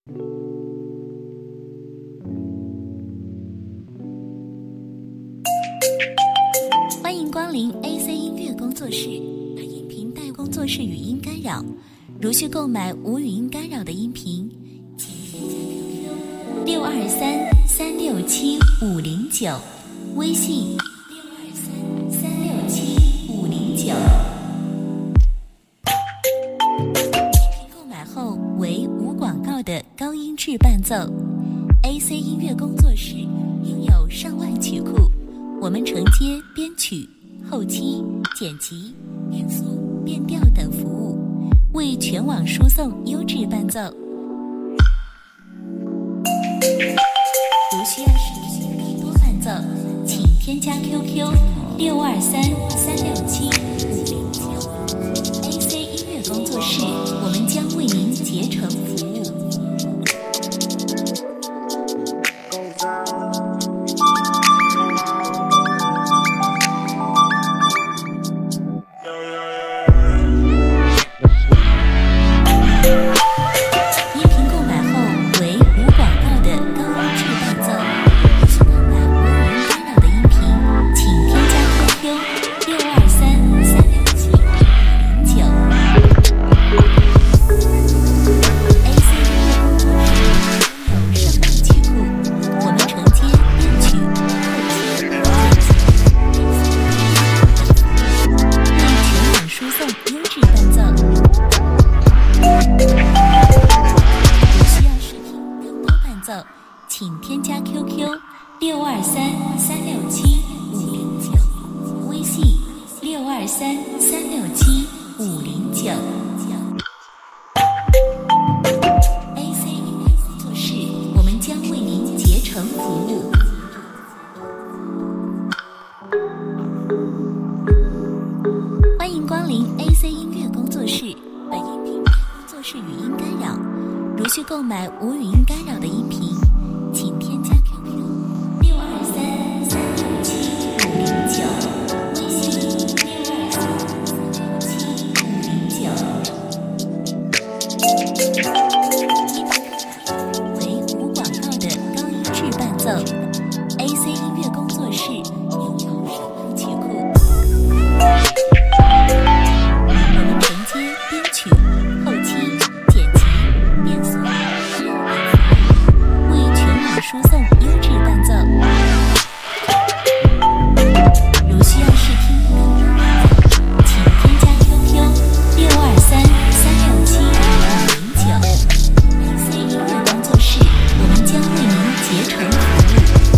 欢迎光临 AC 音乐工作室，本音频带工作室语音干扰，如需购买无语音干扰的音频，请添加 QQ623367509，微信623367509。购买后为无广告的高音质伴奏。AC 音乐工作室拥有上万曲库，我们承接编曲、后期、剪辑、变速、变调等服务，为全网输送优质伴奏。如需要实现更多伴奏，请添加 QQ623367509。AC 音乐工作室，我们将为您竭诚服务。请添加 QQ623367509，微信623367509。AC 音乐工作室，我们将为您竭诚服务。欢迎光临 AC 音乐工作室，本音频工作室语音干扰，如需购买无语音干扰的音频，请添加 QQ623367509，微信623367509。为无广告的高音质伴奏。AC 音乐工作室拥有上万曲库，我们承接编曲、后期、剪辑、变速、为全网输送优质伴奏。如需要试听更多伴奏，请添加 QQ623367509。AC 音乐工作室，我们将为您竭诚服务。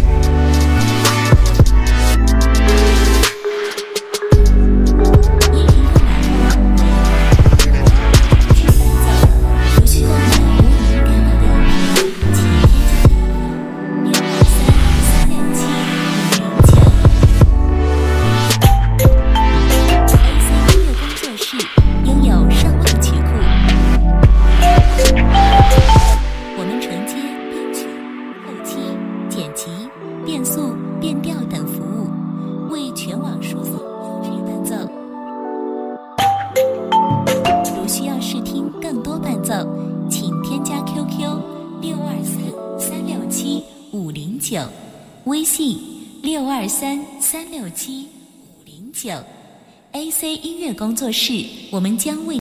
变速、变调等服务，为全网输送优质伴奏。如需要试听更多伴奏，请添加 QQ623367509，微信623367509。AC 音乐工作室，我们将为